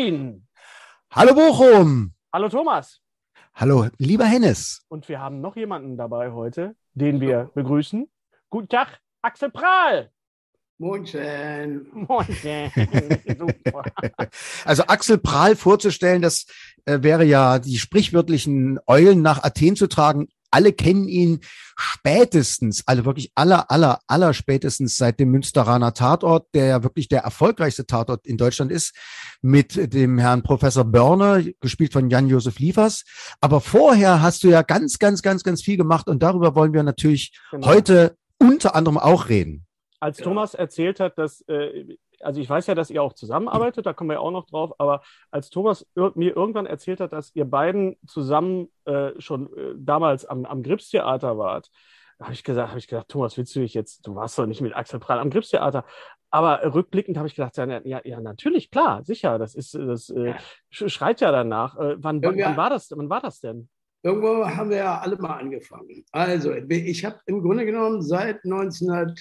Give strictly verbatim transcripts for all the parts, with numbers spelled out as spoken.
Berlin. Hallo Bochum. Hallo Thomas. Hallo lieber Hennes. Und wir haben noch jemanden dabei heute, den wir begrüßen. Guten Tag, Axel Prahl. Moinchen. Moinchen. Super. Also Axel Prahl vorzustellen, das äh, wäre ja die sprichwörtlichen Eulen nach Athen zu tragen. Alle kennen ihn spätestens, also wirklich aller, aller, aller spätestens seit dem Münsteraner Tatort, der ja wirklich der erfolgreichste Tatort in Deutschland ist, mit dem Herrn Professor Börner, gespielt von Jan-Josef Liefers. Aber vorher hast du ja ganz, ganz, ganz, ganz viel gemacht und darüber wollen wir natürlich genau. heute unter anderem auch reden. Als ja. Thomas erzählt hat, dass, äh, also ich weiß ja, dass ihr auch zusammenarbeitet, da kommen wir ja auch noch drauf, aber als Thomas ir- mir irgendwann erzählt hat, dass ihr beiden zusammen äh, schon äh, damals am, am Gripstheater wart, da habe ich gesagt, habe ich gedacht, Thomas, willst du dich jetzt, du warst doch nicht mit Axel Prahl am Gripstheater, aber rückblickend habe ich gedacht, ja, ja, ja, natürlich, klar, sicher, das ist, das äh, schreit ja danach. Äh, wann, wann, wann war das, wann war das denn? Irgendwo haben wir ja alle mal angefangen. Also, ich habe im Grunde genommen seit neunzehnhundert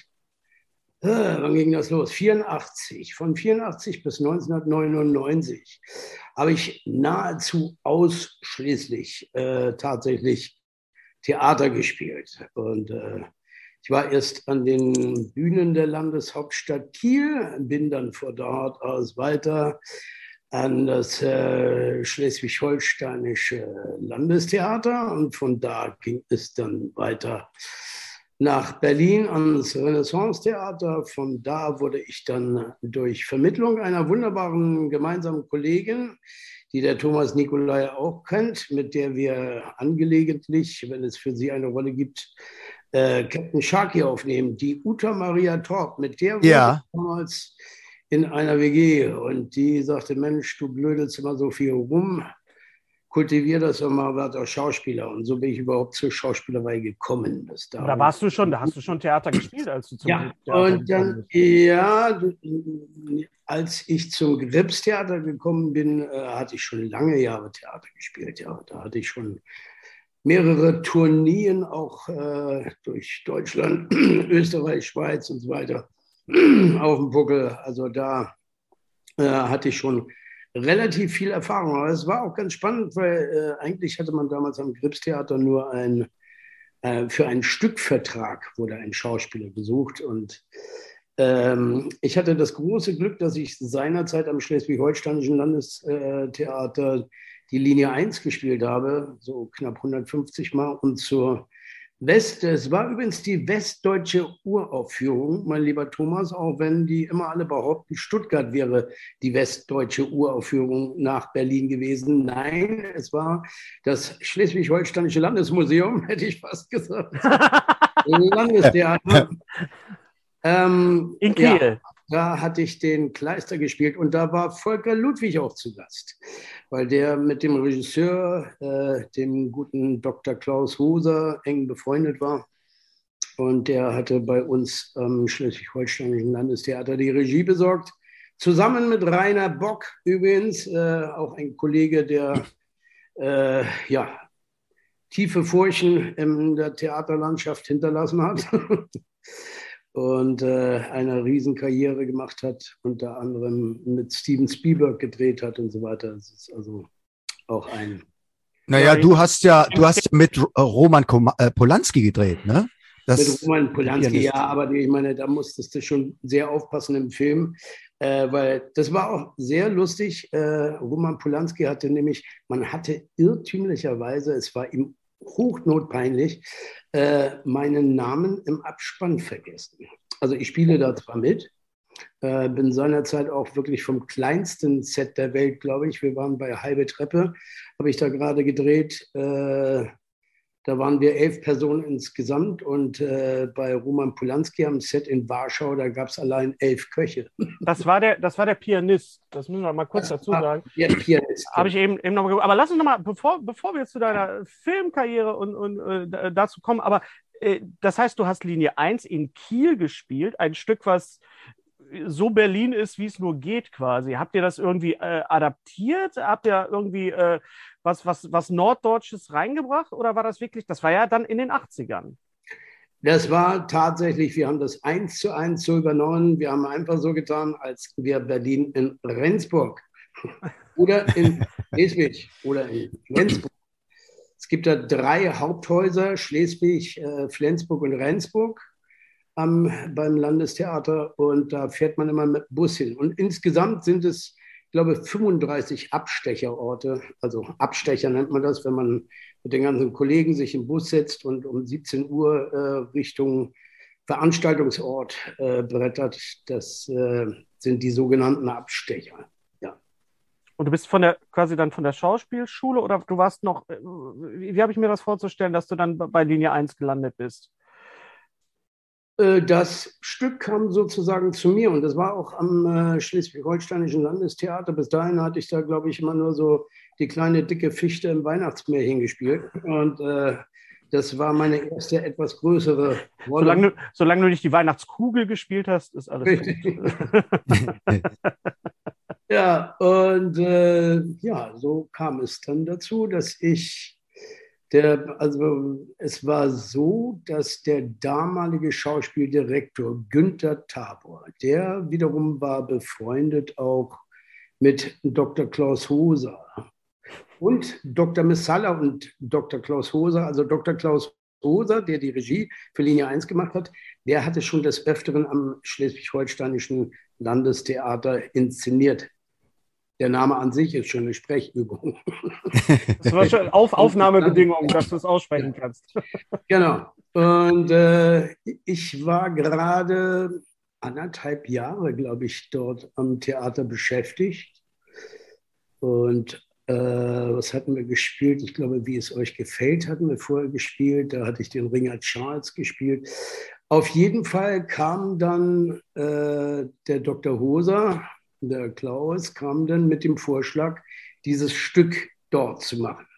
Äh, wann ging das los? vierundachtzig. Von vierundachtzig bis neunzehnhundertneunundneunzig habe ich nahezu ausschließlich äh, tatsächlich Theater gespielt. Und äh, ich war erst an den Bühnen der Landeshauptstadt Kiel, bin dann von dort aus weiter an das äh, Schleswig-Holsteinische Landestheater und von da ging es dann weiter nach Berlin ans Renaissance-Theater. Von da wurde ich dann durch Vermittlung einer wunderbaren gemeinsamen Kollegin, die der Thomas Nicolai auch kennt, mit der wir angelegentlich, wenn es für sie eine Rolle gibt, äh, Captain Sharky aufnehmen, die Uta Maria Torp, mit der wurde ja. ich damals in einer W G und die sagte, Mensch, du blödelst immer so viel rum, kultivier das doch mal, werd auch Schauspieler. Und so bin ich überhaupt zur Schauspielerei gekommen. Das da, da warst du schon, da hast du schon Theater gespielt, als du zum ja, Theater und dann, ja, als ich zum Gripstheater gekommen bin, äh, hatte ich schon lange Jahre Theater gespielt. Ja, da hatte ich schon mehrere Tourneen auch äh, durch Deutschland, Österreich, Schweiz und so weiter auf dem Buckel. Also da äh, hatte ich schon relativ viel Erfahrung. Aber es war auch ganz spannend, weil äh, eigentlich hatte man damals am Gripstheater nur ein, äh, für einen Stückvertrag wurde ein Schauspieler gesucht. Und ähm, ich hatte das große Glück, dass ich seinerzeit am Schleswig-Holsteinischen Landestheater die Linie eins gespielt habe, so knapp hundertfünfzig Mal. Und zur West, es war übrigens die westdeutsche Uraufführung, mein lieber Thomas, auch wenn die immer alle behaupten, Stuttgart wäre die westdeutsche Uraufführung nach Berlin gewesen. Nein, es war das Schleswig-Holsteinische Landesmuseum, hätte ich fast gesagt. Landestheater. ähm, In Kiel. Ja, da hatte ich den Kleister gespielt und da war Volker Ludwig auch zu Gast, weil der mit dem Regisseur, äh, dem guten Doktor Klaus Hoser, eng befreundet war. Und der hatte bei uns am Schleswig-Holsteinischen Landestheater die Regie besorgt. Zusammen mit Rainer Bock übrigens, äh, auch ein Kollege, der äh, ja, tiefe Furchen in der Theaterlandschaft hinterlassen hat. Und äh, eine Riesenkarriere gemacht hat, unter anderem mit Steven Spielberg gedreht hat und so weiter. Das ist also auch ein... Naja, ja, du hast ja, du hast ja mit Roman Polanski gedreht, ne? Das mit Roman Polanski, ja, aber ich meine, da musstest du schon sehr aufpassen im Film, äh, weil das war auch sehr lustig. Äh, Roman Polanski hatte nämlich, man hatte irrtümlicherweise, es war ihm hochnotpeinlich, äh, meinen Namen im Abspann vergessen. Also ich spiele da zwar mit, äh, bin seinerzeit auch wirklich vom kleinsten Set der Welt, glaube ich. Wir waren bei Halbe Treppe, habe ich da gerade gedreht. Äh, da waren wir elf Personen insgesamt und äh, bei Roman Polanski am Set in Warschau, da gab es allein elf Köche. Das war der, das war der Pianist. Das müssen wir mal kurz das dazu sagen. Der Pianist. Habe ich eben, eben noch mal. Aber lass uns noch mal, bevor, bevor wir zu deiner Filmkarriere und, und äh, dazu kommen, aber äh, das heißt, du hast Linie eins in Kiel gespielt, ein Stück, was so Berlin ist, wie es nur geht quasi. Habt ihr das irgendwie äh, adaptiert? Habt ihr irgendwie äh, was, was, was Norddeutsches reingebracht? Oder war das wirklich, das war ja dann in den achtzigern? Das war tatsächlich, wir haben das eins zu eins so übernommen. Wir haben einfach so getan, als wäre Berlin in Rendsburg. oder in Schleswig oder in Flensburg. Es gibt da drei Haupthäuser, Schleswig, äh, Flensburg und Rendsburg am, beim Landestheater. Und da fährt man immer mit Bus hin. Und insgesamt sind es, ich glaube, fünfunddreißig Abstecherorte. Also Abstecher nennt man das, wenn man mit den ganzen Kollegen sich im Bus setzt und um siebzehn Uhr äh, Richtung Veranstaltungsort äh, brettert. Das äh, sind die sogenannten Abstecher. Ja. Und du bist von der quasi dann von der Schauspielschule oder du warst noch, äh, wie, wie habe ich mir das vorzustellen, dass du dann bei Linie eins gelandet bist? Äh, Das Stück kam sozusagen zu mir und das war auch am äh, Schleswig-Holsteinischen Landestheater. Bis dahin hatte ich da, glaube ich, immer nur so die kleine dicke Fichte im Weihnachtsmärchen gespielt. Und äh, das war meine erste etwas größere Rolle. Solange du, solange du nicht die Weihnachtskugel gespielt hast, ist alles gut. Ja, und äh, ja, so kam es dann dazu, dass ich, der, also es war so, dass der damalige Schauspieldirektor Günther Tabor, der wiederum war befreundet auch mit Doktor Klaus Hoser und Doktor Messalla und Doktor Klaus Hoser, also Doktor Klaus Hoser, der die Regie für Linie eins gemacht hat, der hatte schon des Öfteren am Schleswig-Holsteinischen Landestheater inszeniert. Der Name an sich ist schon eine Sprechübung. Das war schon Auf Aufnahmebedingungen, dass du es aussprechen kannst. Genau. Und äh, ich war gerade anderthalb Jahre, glaube ich, dort am Theater beschäftigt. Und äh, was hatten wir gespielt? Ich glaube, Wie es euch gefällt, hatten wir vorher gespielt. Da hatte ich den Ringer Charles gespielt. Auf jeden Fall kam dann äh, der Doktor Hoser, der Klaus, kam dann mit dem Vorschlag, dieses Stück dort zu machen.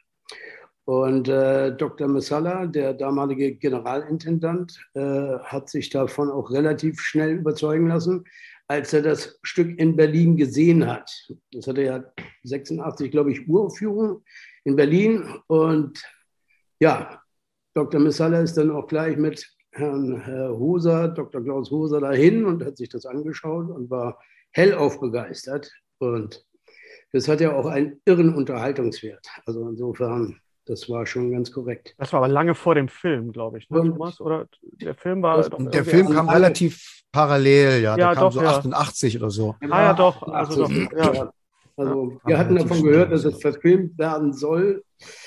Und äh, Doktor Messalla, der damalige Generalintendant, äh, hat sich davon auch relativ schnell überzeugen lassen, als er das Stück in Berlin gesehen hat. Das hatte ja sechsundachtzig, glaube ich, Uraufführung in Berlin. Und ja, Doktor Messalla ist dann auch gleich mit Herrn äh, Hoser, Doktor Klaus Hoser, dahin und hat sich das angeschaut und war hellauf begeistert. Und das hat ja auch einen irren Unterhaltungswert. Also insofern, das war schon ganz korrekt. Das war aber lange vor dem Film, glaube ich, ne, Und- Thomas? Oder der Film war Das- doch Der irgendwie Film an- kam relativ parallel, ja. Ja, Der kam doch, so ja. achtundachtzig oder so. Ah ja, doch. Also doch, ja. Ja. Also Ja, wir hatten relativ davon gehört, dass schnell. es verfilmt werden soll.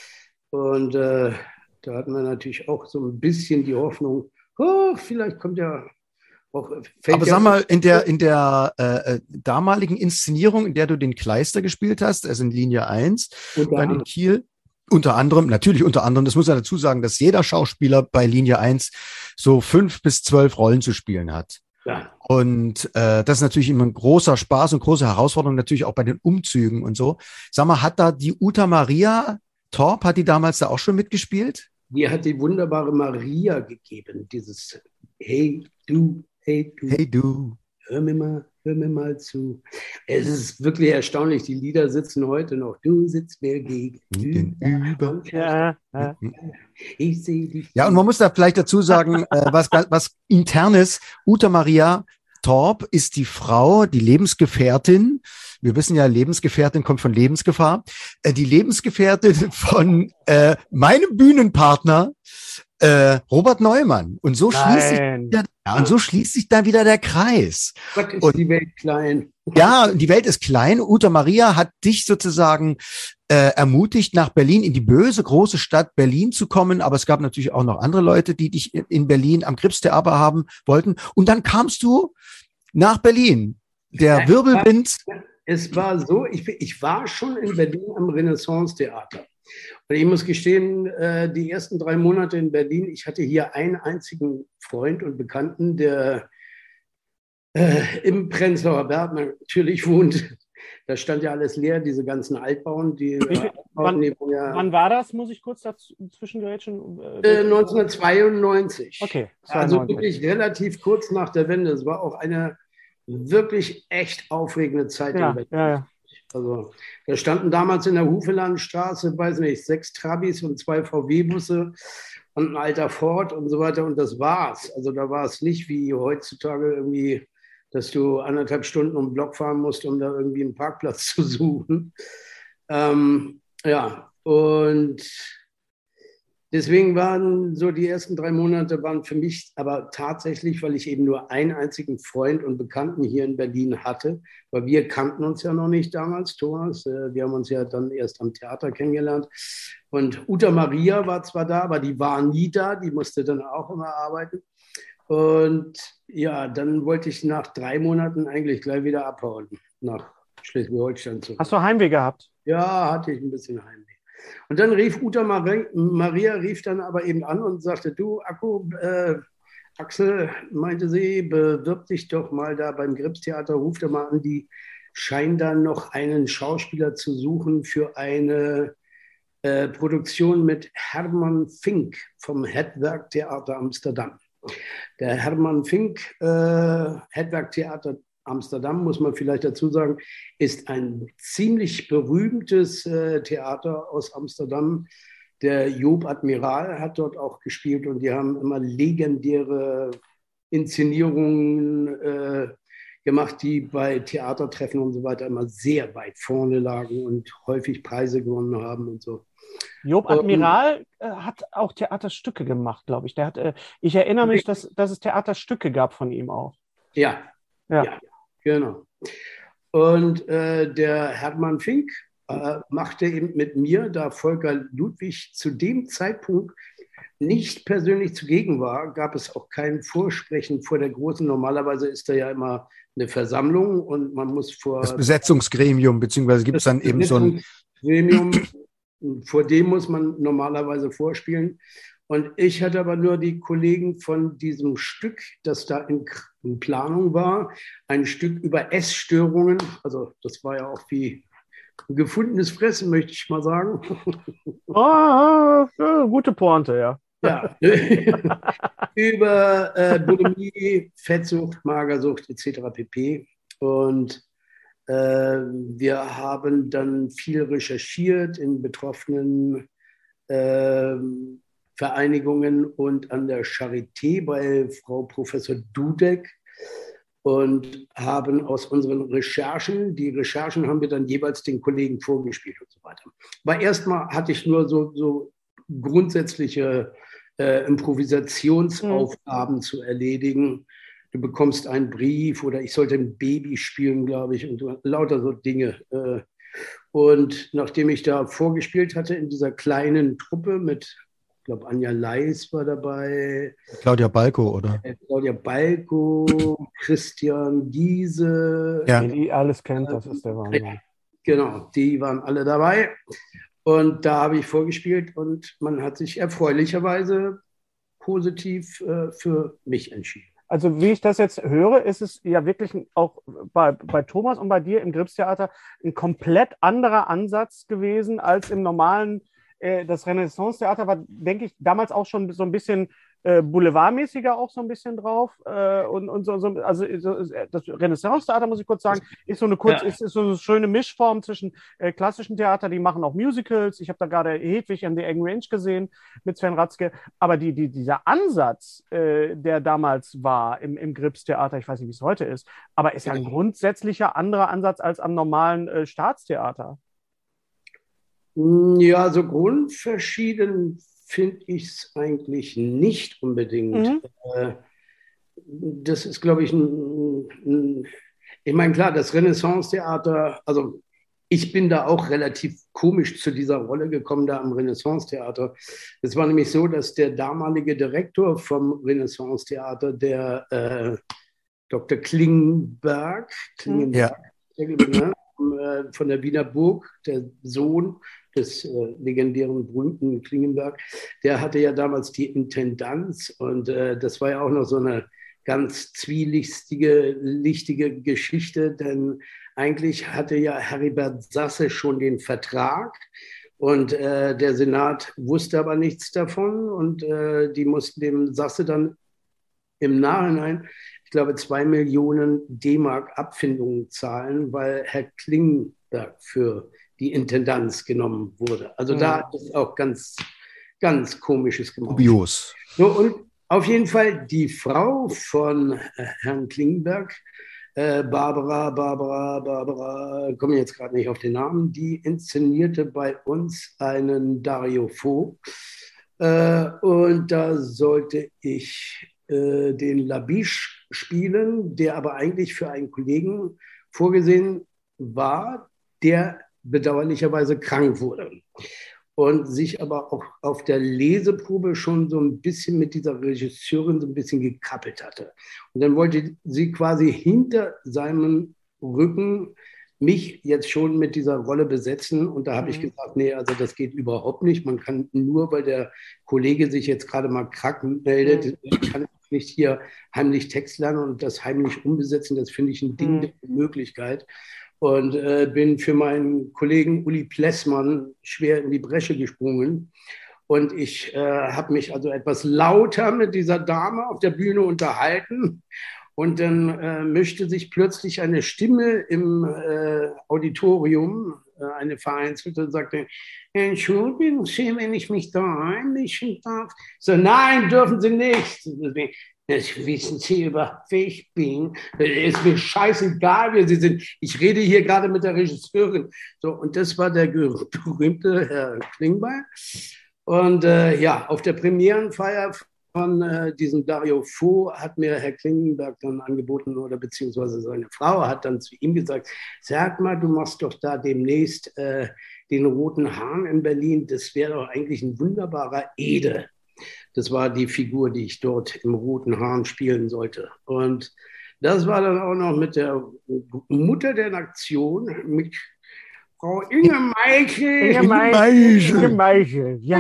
Und äh, da hatten wir natürlich auch so ein bisschen die Hoffnung, oh, vielleicht kommt ja auch. fällt Aber ja- sag mal, in der, in der äh, äh, damaligen Inszenierung, in der du den Kleister gespielt hast, also in Linie eins, Unter dann in anderem. Kiel, unter anderem, natürlich unter anderem, das muss man dazu sagen, dass jeder Schauspieler bei Linie eins so fünf bis zwölf Rollen zu spielen hat. Ja. Und äh, das ist natürlich immer ein großer Spaß und große Herausforderung, natürlich auch bei den Umzügen und so. Sag mal, hat da die Uta Maria Torp, hat die damals da auch schon mitgespielt? Die hat die wunderbare Maria gegeben, dieses Hey du, hey du, Hey du. hör mir mal, hör mir mal zu. Es ist wirklich erstaunlich, die Lieder sitzen heute noch. Du sitzt mir gegenüber. Ja, ja. Ich sehe dich. Ja, und man muss da vielleicht dazu sagen, äh, was, was internes, Uta Maria Torp ist die Frau, die Lebensgefährtin. Wir wissen ja, Lebensgefährtin kommt von Lebensgefahr. Äh, die Lebensgefährtin von äh, meinem Bühnenpartner äh, Robert Neumann. Und so schließt sich Nein. ja, und so schließt sich dann wieder der Kreis. Gott ist Und- die Welt klein. Ja, die Welt ist klein. Uta Maria hat dich sozusagen äh, ermutigt, nach Berlin, in die böse große Stadt Berlin zu kommen. Aber es gab natürlich auch noch andere Leute, die dich in- in Berlin am Gripstheater haben wollten. Und dann kamst du nach Berlin. Der Ja, Wirbelwind. Es war so, ich, ich war schon in Berlin am Renaissance-Theater. Und ich muss gestehen, äh, die ersten drei Monate in Berlin, ich hatte hier einen einzigen Freund und Bekannten, der äh, im Prenzlauer Berg natürlich wohnt. Da stand ja alles leer, diese ganzen Altbauen, die, Wie viel- äh, Altbauten, die waren ja, Wann war das, muss ich kurz dazwischen gerätschen? äh, neunzehnhundertzweiundneunzig. Okay, Also zweiundneunzig. wirklich relativ kurz nach der Wende. Es war auch eine wirklich echt aufregende Zeit Ja, in Berlin. ja, ja. Also da standen damals in der Hufelandstraße, weiß nicht, sechs Trabis und zwei V W-Busse und ein alter Ford und so weiter und das war's. Also da war es nicht wie heutzutage irgendwie dass du anderthalb Stunden um den Block fahren musst, um da irgendwie einen Parkplatz zu suchen. Ähm, ja, und deswegen waren so die ersten drei Monate waren für mich aber tatsächlich, weil ich eben nur einen einzigen Freund und Bekannten hier in Berlin hatte, weil wir kannten uns ja noch nicht damals, Thomas. Wir haben uns ja dann erst am Theater kennengelernt. Und Uta Maria war zwar da, aber die war nie da, die musste dann auch immer arbeiten. Und ja, dann wollte ich nach drei Monaten eigentlich gleich wieder abhauen, nach Schleswig-Holstein zurück. Hast du Heimweh gehabt? Ja, hatte ich ein bisschen Heimweh. Und dann rief Uta Maria, rief dann aber eben an und sagte, du, Akku, äh, Axel, meinte sie, bewirb dich doch mal da beim Gripstheater, ruf da mal an, die scheinen dann noch einen Schauspieler zu suchen für eine äh, Produktion mit Hermann Fink vom Hetwerk-Theater Amsterdam. Der Hermann Fink, äh, Hetwerk-Theater Amsterdam, muss man vielleicht dazu sagen, ist ein ziemlich berühmtes äh, Theater aus Amsterdam. Der Joop Admiraal hat dort auch gespielt und die haben immer legendäre Inszenierungen äh, gemacht, die bei Theatertreffen und so weiter immer sehr weit vorne lagen und häufig Preise gewonnen haben und so. Joop Admiraal äh, hat auch Theaterstücke gemacht, glaube ich. Der hat, äh, ich erinnere mich, dass, dass es Theaterstücke gab von ihm auch. Ja, ja, ja genau. Und äh, der Hermann Fink äh, machte eben mit mir, da Volker Ludwig zu dem Zeitpunkt nicht persönlich zugegen war, gab es auch kein Vorsprechen vor der großen. Normalerweise ist da ja immer eine Versammlung und man muss vor... Das Besetzungsgremium, beziehungsweise gibt es dann eben so ein... Gremium, vor dem muss man normalerweise vorspielen. Und ich hatte aber nur die Kollegen von diesem Stück, das da in, in Planung war, ein Stück über Essstörungen. Also das war ja auch wie ein gefundenes Fressen, möchte ich mal sagen. Oh, gute Pointe, ja. Ja, über äh, Bulimie, Fettsucht, Magersucht et cetera pp. Und äh, wir haben dann viel recherchiert in betroffenen äh, Vereinigungen und an der Charité bei Frau Professor Dudek und haben aus unseren Recherchen, die Recherchen haben wir dann jeweils den Kollegen vorgespielt und so weiter. Aber erstmal hatte ich nur so, so grundsätzliche äh, Improvisationsaufgaben mhm. zu erledigen. Du bekommst einen Brief oder ich sollte ein Baby spielen, glaube ich, und so, lauter so Dinge. Äh, und nachdem ich da vorgespielt hatte in dieser kleinen Truppe mit, ich glaube, Anja Leis war dabei. Claudia Balko, oder? Äh, Claudia Balko, Christian Giese. Ja, die alles kennt, das ist der Wahnsinn. Ja, genau, die waren alle dabei. Und da habe ich vorgespielt und man hat sich erfreulicherweise positiv äh, für mich entschieden. Also wie ich das jetzt höre, ist es ja wirklich auch bei, bei Thomas und bei dir im Gripstheater ein komplett anderer Ansatz gewesen als im normalen. Äh, das Renaissance-Theater war, denke ich, damals auch schon so ein bisschen äh, boulevardmäßiger auch so ein bisschen drauf. Äh, und, und so, so, also so, das Renaissance-Theater, muss ich kurz sagen, ist so eine kurz, ja. ist, ist so eine schöne Mischform zwischen äh, klassischen Theater, die machen auch Musicals. Ich habe da gerade Hedwig in the Engen Range gesehen mit Sven Ratzke. Aber die, die, dieser Ansatz, äh, der damals war im, im Gripstheater, ich weiß nicht, wie es heute ist, aber ist ja ein grundsätzlicher anderer Ansatz als am normalen äh, Staatstheater. Ja, so grundverschieden finde ich es eigentlich nicht unbedingt. Mhm. Das ist, glaube ich, ein, ein ich meine, klar, das Renaissance-Theater, also ich bin da auch relativ komisch zu dieser Rolle gekommen, da am Renaissance-Theater. Es war nämlich so, dass der damalige Direktor vom Renaissance-Theater, der äh, Doktor Klingenberg, Klingenberg ja. von der Wiener Burg, der Sohn des äh, legendären, berühmten Klingenberg, der hatte ja damals die Intendanz und äh, das war ja auch noch so eine ganz zwielichtige lichtige Geschichte, denn eigentlich hatte ja Heribert Sasse schon den Vertrag und äh, der Senat wusste aber nichts davon und äh, die mussten dem Sasse dann im Nachhinein, ich glaube, zwei Millionen D-Mark Abfindungen zahlen, weil Herr Klingenberg für die Intendanz genommen wurde. Also mhm. da ist auch ganz, ganz Komisches gemacht. Dubios. So, und auf jeden Fall die Frau von Herrn Klingenberg äh, Barbara, Barbara, Barbara, komme jetzt gerade nicht auf den Namen, die inszenierte bei uns einen Dario Fo. Äh, und da sollte ich äh, den Labiche spielen, der aber eigentlich für einen Kollegen vorgesehen war, der bedauerlicherweise krank wurde und sich aber auch auf der Leseprobe schon so ein bisschen mit dieser Regisseurin so ein bisschen gekappelt hatte. Und dann wollte sie quasi hinter seinem Rücken mich jetzt schon mit dieser Rolle besetzen. Und da habe mhm. ich gesagt, nee, also das geht überhaupt nicht. Man kann nur, weil der Kollege sich jetzt gerade mal krank meldet, mhm. kann ich nicht hier heimlich Text lernen und das heimlich umbesetzen. Das finde ich ein Ding mhm. der Möglichkeit. Und äh, bin für meinen Kollegen Uli Plessmann schwer in die Bresche gesprungen. Und ich äh, habe mich also etwas lauter mit dieser Dame auf der Bühne unterhalten. Und dann äh, mischte sich plötzlich eine Stimme im äh, Auditorium, äh, eine vereinzelte, und sagte, entschuldigen Sie, wenn ich mich da einmischen darf? So, nein, dürfen Sie nicht. Das wissen Sie überhaupt, wer ich bin. Ist mir scheißegal, wer Sie sind. Ich rede hier gerade mit der Regisseurin. So, und das war der berühmte Herr Klingbeil. Und äh, ja, auf der Premierenfeier von äh, diesem Dario Fo hat mir Herr Klingenberg dann angeboten, oder beziehungsweise seine Frau hat dann zu ihm gesagt, sag mal, du machst doch da demnächst äh, den Roten Hahn in Berlin. Das wäre doch eigentlich ein wunderbarer Ede. Das war die Figur, die ich dort im Roten Hahn spielen sollte. Und das war dann auch noch mit der Mutter der Nation, mit Frau Inge Meichel. Inge Meichel. Inge Meichel, ja.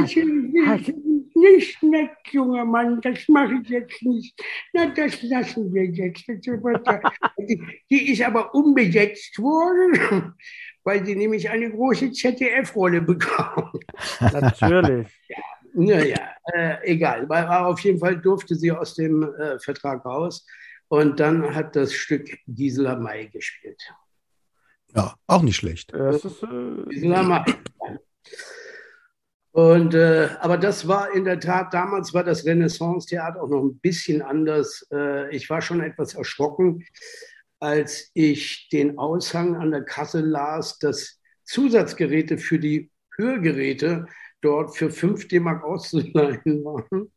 Nicht nett, junger Mann, das mache ich jetzt nicht. Na, das lassen wir jetzt. Die, die ist aber umbesetzt worden, weil sie nämlich eine große Z D F-Rolle bekam. Natürlich. Ja. Naja, äh, egal. Aber auf jeden Fall durfte sie aus dem äh, Vertrag raus. Und dann hat das Stück Gisela May gespielt. Ja, auch nicht schlecht. Das ist, äh, Gisela May. Und, äh, aber das war in der Tat, damals war das Renaissance-Theater auch noch ein bisschen anders. Äh, ich war schon etwas erschrocken, als ich den Aushang an der Kasse las, dass Zusatzgeräte für die Hörgeräte dort für fünf D-Mark auszuleihen waren.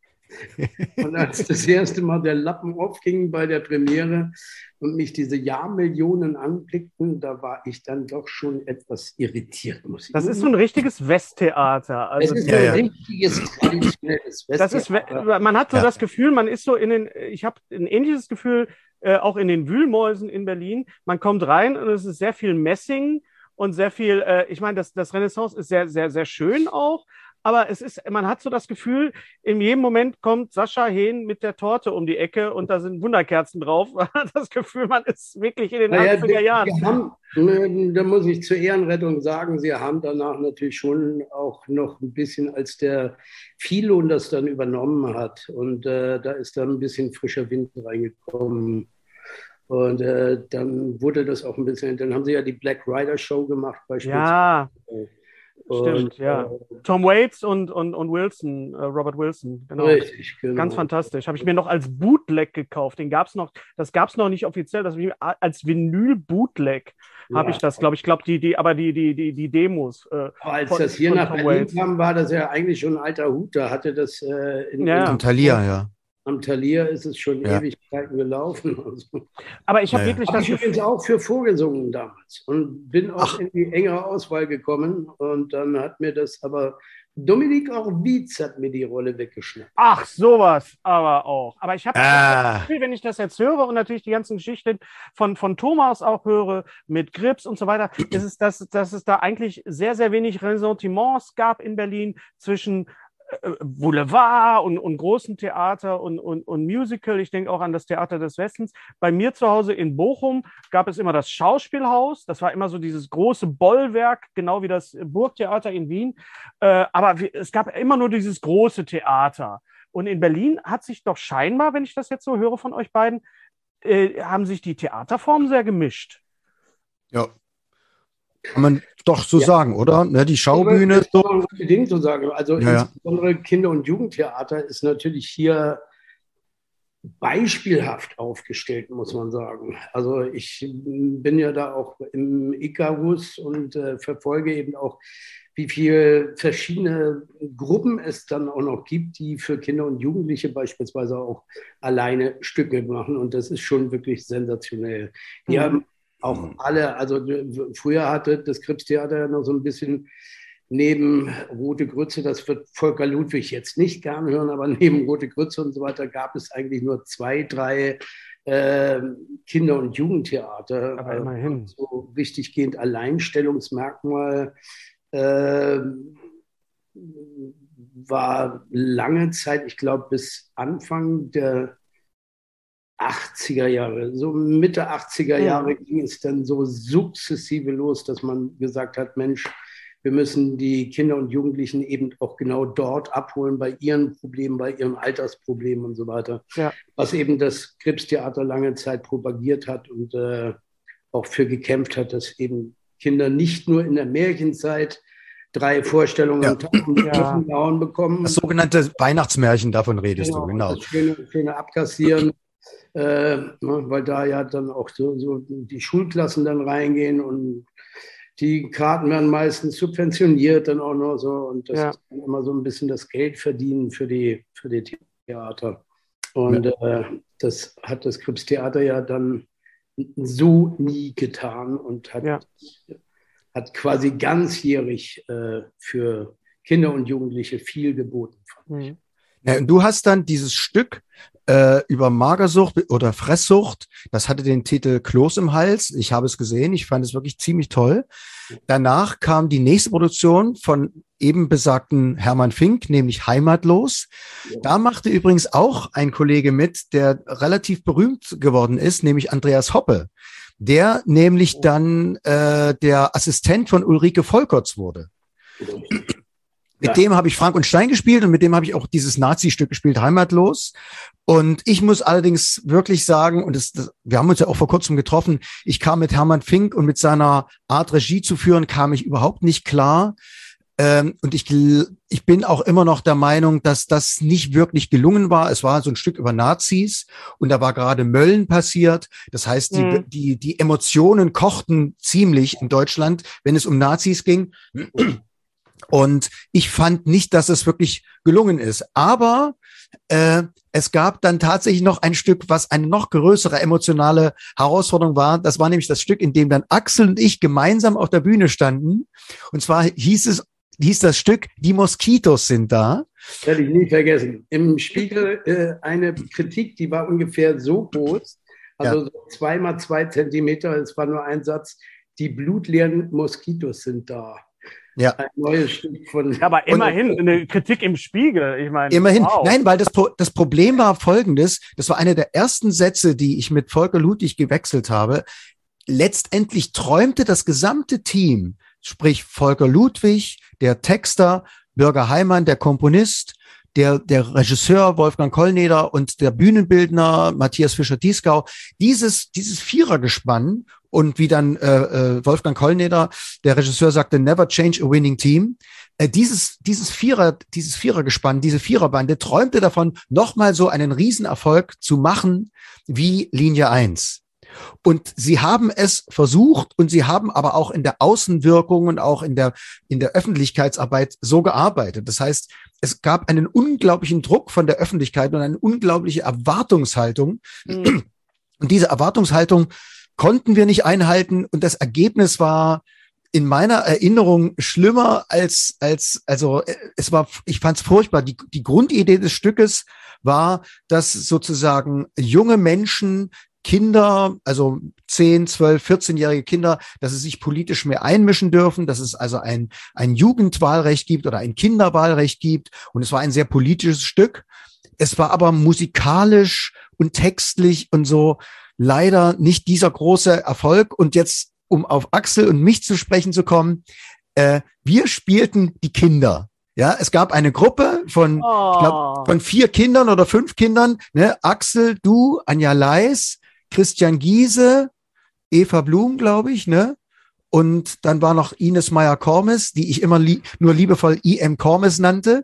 Und als das erste Mal der Lappen aufging bei der Premiere und mich diese Jahrmillionen anblickten, da war ich dann doch schon etwas irritiert, muss ich Das ist so ein richtiges Westtheater. Also das ist ja, ein ja. richtiges, traditionelles das ist, Westtheater. man hat so Ja. das Gefühl, man ist so in den, ich habe ein ähnliches Gefühl, äh, auch in den Wühlmäusen in Berlin. Man kommt rein und es ist sehr viel Messing und sehr viel, äh, ich meine, das, das Renaissance ist sehr, sehr, sehr schön auch. Aber es ist, man hat so das Gefühl, in jedem Moment kommt Sascha Hehn mit der Torte um die Ecke und da sind Wunderkerzen drauf. Man hat das Gefühl, man ist wirklich in den Naja, achtziger Jahren. wir haben, da muss ich zur Ehrenrettung sagen, sie haben danach natürlich schon auch noch ein bisschen, als der Filon das dann übernommen hat. Und äh, da ist dann ein bisschen frischer Wind reingekommen. Und äh, dann wurde das auch ein bisschen, dann haben sie ja die Black Rider Show gemacht beispielsweise. Ja, Und, stimmt, ja. äh, Tom Waits und, und, und Wilson, äh, Robert Wilson, genau. Richtig, genau. Ganz fantastisch. Habe ich mir noch als Bootleg gekauft. Den gab's noch, das gab es noch nicht offiziell, das als Vinyl-Bootleg habe Ja. ich das, glaube ich. glaube, die, die, aber die, die, die, die Demos. Äh, Aber als von- das hier von nach Tom Berlin Waits. kam, war das ja eigentlich schon ein alter Hut. Da hatte das äh, in, Ja. in, Am Thalia, ja. am Thalia ist es schon Ja. Ewigkeiten gelaufen. Also. Aber ich habe Ja, ja. wirklich Habe das ich übrigens Gefühl, auch für vorgesungen damals und bin auch Ach. in die engere Auswahl gekommen. Und dann hat mir das aber Dominik Orwitz hat mir die Rolle weggeschnappt. ach, sowas aber auch. Aber ich habe Ah. das Gefühl, wenn ich das jetzt höre und natürlich die ganzen Geschichten von, von Thomas auch höre, mit Grips und so weiter, ist es, dass, dass es da eigentlich sehr, sehr wenig Ressentiments gab in Berlin zwischen äh, Boulevard und, und großen Theater und, und, und Musical. Ich denke auch an das Theater des Westens. Bei mir zu Hause in Bochum gab es immer das Schauspielhaus. Das war immer so dieses große Bollwerk, genau wie das Burgtheater in Wien. Äh, aber wir, es gab immer nur dieses große Theater. Und in Berlin hat sich doch scheinbar, wenn ich das jetzt so höre von euch beiden, äh, haben sich die Theaterformen sehr gemischt. Ja. Kann man doch so Ja. sagen, oder? Ne, die Schaubühne Das so. kann man unbedingt so sagen. Also Ja, ja. insbesondere Kinder- und Jugendtheater ist natürlich hier beispielhaft aufgestellt, muss man sagen. Also ich bin ja da auch im Icarus und äh, verfolge eben auch, wie viele verschiedene Gruppen es dann auch noch gibt, die für Kinder und Jugendliche beispielsweise auch alleine Stücke machen. Und das ist schon wirklich sensationell. Die mhm. haben auch alle, also früher hatte das Krippstheater ja noch so ein bisschen neben Rote Grütze, das wird Volker Ludwig jetzt nicht gern hören, aber neben Rote Grütze und so weiter gab es eigentlich nur zwei, drei äh, Kinder- und Jugendtheater. Aber immerhin. So richtig gehend Alleinstellungsmerkmal äh, war lange Zeit, ich glaube bis Anfang der achtziger Jahre, so Mitte achtziger Jahre ja. ging es dann so sukzessive los, dass man gesagt hat, Mensch, wir müssen die Kinder und Jugendlichen eben auch genau dort abholen, bei ihren Problemen, bei ihren Altersproblemen und so weiter. Ja. Was eben das Krippstheater lange Zeit propagiert hat und äh, auch für gekämpft hat, dass eben Kinder nicht nur in der Märchenzeit drei Vorstellungen ja. am Tag und ja. gehauen bekommen. Das sogenannte Weihnachtsmärchen, davon redest genau, du, genau. Das schöne, schöne Abkassieren, äh, ne, weil da ja dann auch so, so die Schulklassen dann reingehen und die Karten werden meistens subventioniert dann auch noch so und das ja. ist dann immer so ein bisschen das Geld verdienen für die, für die Theater. Und ja. äh, das hat das Krippstheater ja dann so nie getan und hat, ja. hat quasi ganzjährig äh, für Kinder und Jugendliche viel geboten. Fand ich. Ja, und du hast dann dieses Stück äh, über Magersucht oder Fresssucht, das hatte den Titel Kloß im Hals. Ich habe es gesehen, ich fand es wirklich ziemlich toll. Danach kam die nächste Produktion von eben besagten Hermann Fink, nämlich Heimatlos. Ja. Da machte übrigens auch ein Kollege mit, der relativ berühmt geworden ist, nämlich Andreas Hoppe, der nämlich dann äh, der Assistent von Ulrike Volkerts wurde. Ja. Mit ja. dem habe ich Frank und Stein gespielt und mit dem habe ich auch dieses Nazi-Stück gespielt, Heimatlos. Und ich muss allerdings wirklich sagen, und das, das, wir haben uns ja auch vor kurzem getroffen, ich kam mit Hermann Fink und mit seiner Art, Regie zu führen, kam ich überhaupt nicht klar. Ähm, und ich, ich bin auch immer noch der Meinung, dass das nicht wirklich gelungen war. Es war so ein Stück über Nazis und da war gerade Mölln passiert. Das heißt, die, mhm. die, die Emotionen kochten ziemlich in Deutschland, wenn es um Nazis ging. Und ich fand nicht, dass es wirklich gelungen ist. Aber äh, es gab dann tatsächlich noch ein Stück, was eine noch größere emotionale Herausforderung war. Das war nämlich das Stück, in dem dann Axel und ich gemeinsam auf der Bühne standen. Und zwar hieß es, hieß das Stück, die Moskitos sind da. Werde ich nie vergessen. Im Spiegel äh, eine Kritik, die war ungefähr so groß, also ja. so zwei mal zwei Zentimeter, es war nur ein Satz, die blutleeren Moskitos sind da. Ja. Ein neues Stück von. Ja, aber immerhin und, eine Kritik im Spiegel. Ich meine, immerhin. Wow. Nein, weil das, das Problem war folgendes. Das war einer der ersten Sätze, die ich mit Volker Ludwig gewechselt habe. Letztendlich träumte das gesamte Team, sprich Volker Ludwig, der Texter, Bürger Heimann, der Komponist, der, der Regisseur Wolfgang Kollneder und der Bühnenbildner Matthias Fischer-Dieskau, dieses, dieses Vierergespann. Und wie dann äh, Wolfgang Kollneder, der Regisseur, sagte, never change a winning team. Äh, dieses, dieses Vierer, dieses Vierergespann, diese Viererbande träumte davon, nochmal so einen Riesenerfolg zu machen wie Linie eins. Und sie haben es versucht und sie haben aber auch in der Außenwirkung und auch in der, in der Öffentlichkeitsarbeit so gearbeitet. Das heißt, es gab einen unglaublichen Druck von der Öffentlichkeit und eine unglaubliche Erwartungshaltung. Mhm. Und diese Erwartungshaltung konnten wir nicht einhalten und das Ergebnis war in meiner Erinnerung schlimmer als, als, also es war, ich fand es furchtbar. Die, die Grundidee des Stückes war, dass sozusagen junge Menschen, Kinder, also zehn, zwölf, vierzehnjährige Kinder, dass sie sich politisch mehr einmischen dürfen, dass es also ein, ein Jugendwahlrecht gibt oder ein Kinderwahlrecht gibt. Und es war ein sehr politisches Stück. Es war aber musikalisch und textlich und so leider nicht dieser große Erfolg. Und jetzt, um auf Axel und mich zu sprechen zu kommen, äh, wir spielten die Kinder. Ja, es gab eine Gruppe von, oh. ich glaube, von vier Kindern oder fünf Kindern. Ne? Axel, du, Anja Leis, Christian Giese, Eva Blum, glaube ich, ne? Und dann war noch Ines Meyer-Kormes, die ich immer li- nur liebevoll I M Kormes nannte.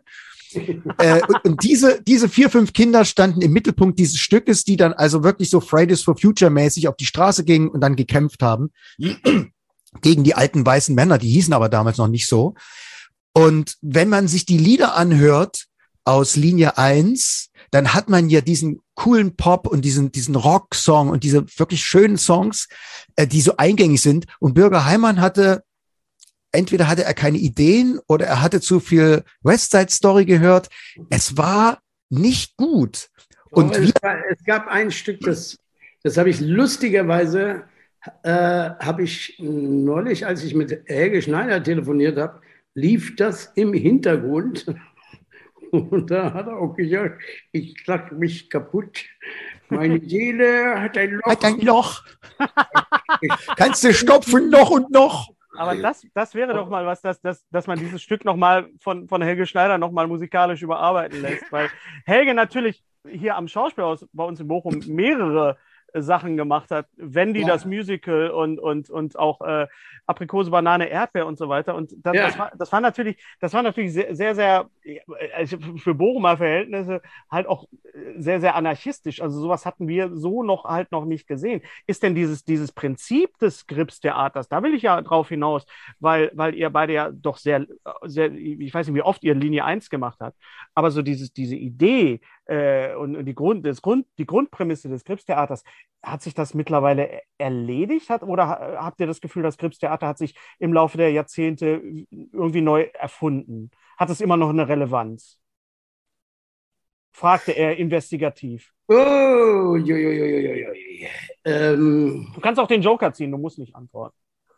äh, und, und diese, diese vier, fünf Kinder standen im Mittelpunkt dieses Stückes, die dann also wirklich so Fridays for Future mäßig auf die Straße gingen und dann gekämpft haben gegen die alten weißen Männer, die hießen aber damals noch nicht so. Und wenn man sich die Lieder anhört aus Linie eins, dann hat man ja diesen coolen Pop und diesen, diesen Rock-Song und diese wirklich schönen Songs, äh, die so eingängig sind. Und Bürger Heimann hatte, entweder hatte er keine Ideen oder er hatte zu viel West Side Story gehört. Es war nicht gut. Und es, war, es gab ein Stück, das, das habe ich lustigerweise, äh, habe ich neulich, als ich mit Helge Schneider telefoniert habe, lief das im Hintergrund. Und da hat er auch gesagt, ich schlag mich kaputt. Meine Seele hat ein Loch. Hat ein Loch. Kannst du stopfen noch und noch. Aber das, das wäre doch mal was, dass, dass, dass man dieses Stück nochmal von, von Helge Schneider nochmal musikalisch überarbeiten lässt. Weil Helge natürlich hier am Schauspielhaus bei uns in Bochum mehrere Sachen gemacht hat. Wendy, ja. Das Musical und, und, und auch äh, Aprikose, Banane, Erdbeer und so weiter. Und das, ja. das, war, das war natürlich, das war natürlich sehr, sehr, sehr also für Bochumer Verhältnisse halt auch sehr, sehr anarchistisch. Also sowas hatten wir so noch halt noch nicht gesehen. Ist denn dieses, dieses Prinzip des Gripstheaters, da will ich ja drauf hinaus, weil, weil ihr beide ja doch sehr, sehr, ich weiß nicht, wie oft ihr Linie eins gemacht habt, aber so dieses, diese Idee äh, und, und die, Grund, das Grund, die Grundprämisse des Gripstheaters, hat sich das mittlerweile erledigt hat, oder habt ihr das Gefühl, das Gripstheater hat sich im Laufe der Jahrzehnte irgendwie neu erfunden? Hat es immer noch eine Relevanz? Fragte er investigativ. Oh, jo, jo, jo, jo, jo. Ähm. Du kannst auch den Joker ziehen, du musst nicht antworten.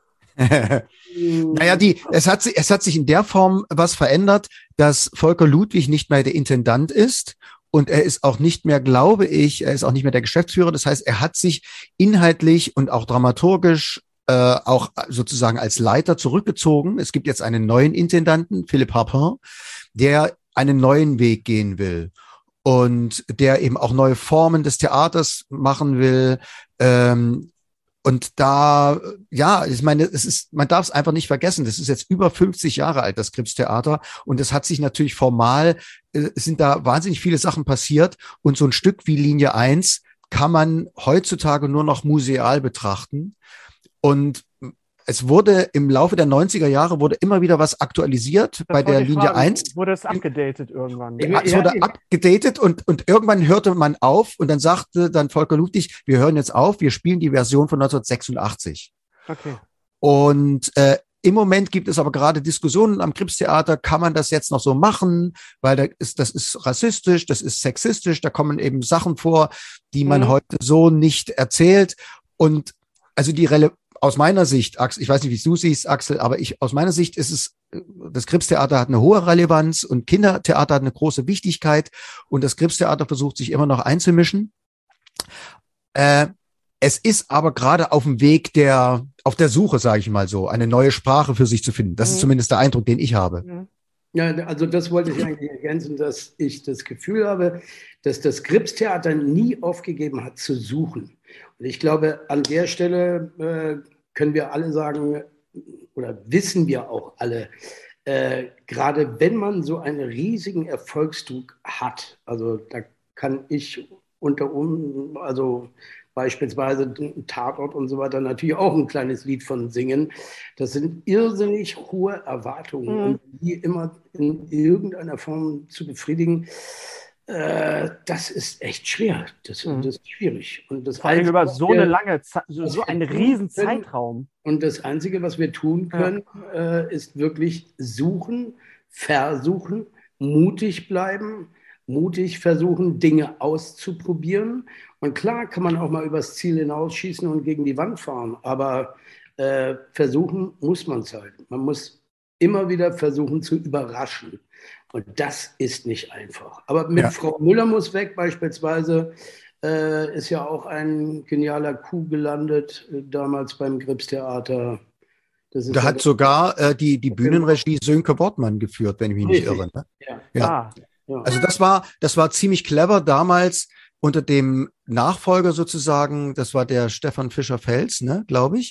Naja, die, es hat, es hat sich in der Form was verändert, dass Volker Ludwig nicht mehr der Intendant ist. Und er ist auch nicht mehr, glaube ich, er ist auch nicht mehr der Geschäftsführer. Das heißt, er hat sich inhaltlich und auch dramaturgisch äh, auch sozusagen als Leiter zurückgezogen. Es gibt jetzt einen neuen Intendanten, Philipp Harpin, der einen neuen Weg gehen will und der eben auch neue Formen des Theaters machen will. Ähm, Und da, ja, ich meine, es ist, man darf es einfach nicht vergessen. Das ist jetzt über fünfzig Jahre alt, das Gripstheater. Und es hat sich natürlich formal, äh, sind da wahnsinnig viele Sachen passiert. Und so ein Stück wie Linie eins kann man heutzutage nur noch museal betrachten. Und es wurde im Laufe der neunziger Jahre wurde immer wieder was aktualisiert das bei der Linie fragen. eins. Wurde es abgedatet irgendwann? Ja, es wurde ja, abgedatet und, und irgendwann hörte man auf und dann sagte dann Volker Ludwig, wir hören jetzt auf, wir spielen die Version von neunzehnhundertsechsundachtzig. Okay. Und äh, im Moment gibt es aber gerade Diskussionen am Gripstheater, kann man das jetzt noch so machen, weil da ist, das ist rassistisch, das ist sexistisch, da kommen eben Sachen vor, die man mhm. heute so nicht erzählt. Und also die Rele Aus meiner Sicht, Axel, ich weiß nicht, wie du siehst, Axel, aber ich, aus meiner Sicht ist es, das Gripstheater hat eine hohe Relevanz und Kindertheater hat eine große Wichtigkeit und das Gripstheater versucht sich immer noch einzumischen. Äh, es ist aber gerade auf dem Weg der, auf der Suche, sage ich mal so, eine neue Sprache für sich zu finden. Das mhm. ist zumindest der Eindruck, den ich habe. Ja, also das wollte ich eigentlich ergänzen, dass ich das Gefühl habe, dass das Gripstheater nie aufgegeben hat zu suchen. Und ich glaube, an der Stelle äh, können wir alle sagen, oder wissen wir auch alle, äh, gerade wenn man so einen riesigen Erfolgsdruck hat, also da kann ich unter um, also beispielsweise Tatort und so weiter natürlich auch ein kleines Lied von singen. Das sind irrsinnig hohe Erwartungen, mhm. und die immer in irgendeiner Form zu befriedigen. Äh, das ist echt schwer. Das, mhm. das ist schwierig. Und das Vor allem über so wir, eine lange Zeit, so, so einen riesen Zeitraum. Und das Einzige, was wir tun können, ja. äh, ist wirklich suchen, versuchen, mutig bleiben, mutig versuchen, Dinge auszuprobieren. Und klar kann man auch mal übers Ziel hinausschießen und gegen die Wand fahren, aber äh, versuchen muss man es halt. Man muss immer wieder versuchen zu überraschen. Und das ist nicht einfach. Aber mit ja. Frau Müller muss weg beispielsweise, äh, ist ja auch ein genialer Coup gelandet, äh, damals beim Gripstheater. Das ist da ja hat sogar äh, die, die Bühnenregie Sönke Wortmann geführt, wenn ich mich nicht irre. Ne? Ja. Ja. Ah. Ja. Also das war, das war ziemlich clever damals unter dem Nachfolger sozusagen, das war der Stefan Fischer-Fels, ne, glaube ich.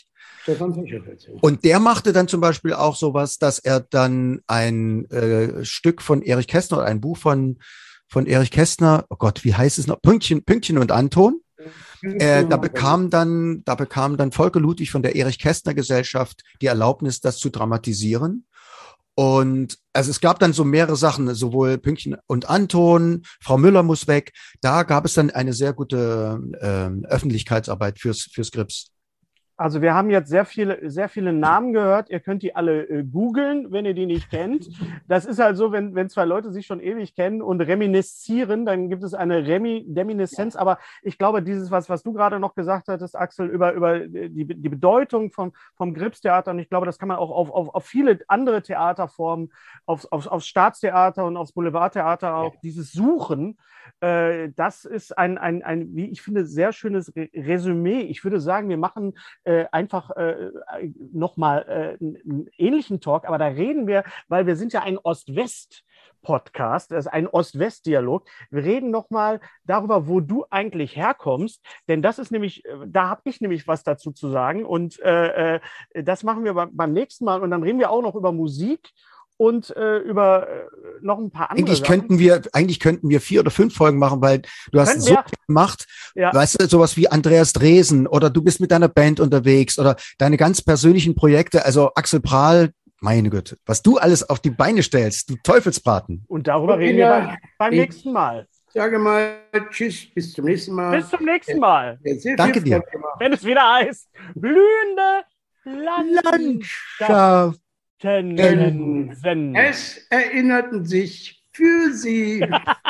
Stefan Fischerfeld. Ja. Und der machte dann zum Beispiel auch sowas, dass er dann ein äh, Stück von Erich Kästner oder ein Buch von, von Erich Kästner, oh Gott, wie heißt es noch? Pünktchen, Pünktchen und Anton. Äh, da bekam dann, da bekam dann Volker Ludwig von der Erich Kästner Gesellschaft die Erlaubnis, das zu dramatisieren. Und also es gab dann so mehrere Sachen, sowohl Pünktchen und Anton, Frau Müller muss weg. Da gab es dann eine sehr gute äh, Öffentlichkeitsarbeit fürs, fürs Grips. Also wir haben jetzt sehr viele, sehr viele Namen gehört. Ihr könnt die alle äh, googeln, wenn ihr die nicht kennt. Das ist halt so, wenn, wenn zwei Leute sich schon ewig kennen und reminiszieren, dann gibt es eine Remi Reminiszenz. Aber ich glaube, dieses, was, was du gerade noch gesagt hattest, Axel, über, über die, die Bedeutung vom, vom Gripstheater, und ich glaube, das kann man auch auf, auf, auf viele andere Theaterformen, aufs, aufs, aufs Staatstheater und aufs Boulevardtheater, auch dieses Suchen, äh, das ist ein, ein, ein, wie ich finde, sehr schönes Re Resümee. Ich würde sagen, wir machen Äh, einfach äh, nochmal äh, einen ähnlichen Talk, aber da reden wir, weil wir sind ja ein Ost-West-Podcast, das ist ein Ost-West-Dialog. Wir reden nochmal darüber, wo du eigentlich herkommst, denn das ist nämlich, da habe ich nämlich was dazu zu sagen und äh, äh, das machen wir beim, beim nächsten Mal und dann reden wir auch noch über Musik und äh, über äh, noch ein paar andere eigentlich Sachen. Könnten wir, eigentlich könnten wir vier oder fünf Folgen machen, weil du hast Könnten so wir? viel gemacht, Ja. weißt du, sowas wie Andreas Dresen oder du bist mit deiner Band unterwegs oder deine ganz persönlichen Projekte, also Axel Prahl, meine Güte, was du alles auf die Beine stellst, du Teufelsbraten. Und darüber Okay, reden wir ja. beim, beim Ich- nächsten Mal. Sage mal Tschüss, bis zum nächsten Mal. Bis zum nächsten Mal, Sehr viel Danke dir. Freude gemacht. wenn es wieder heißt, blühende Landschaften. Landschaft. Senden. Es erinnerten sich für Sie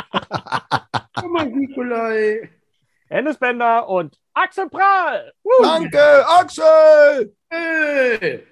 Thomas Nikolai. Hennes Bender und Axel Prahl. Danke, Axel! Hey.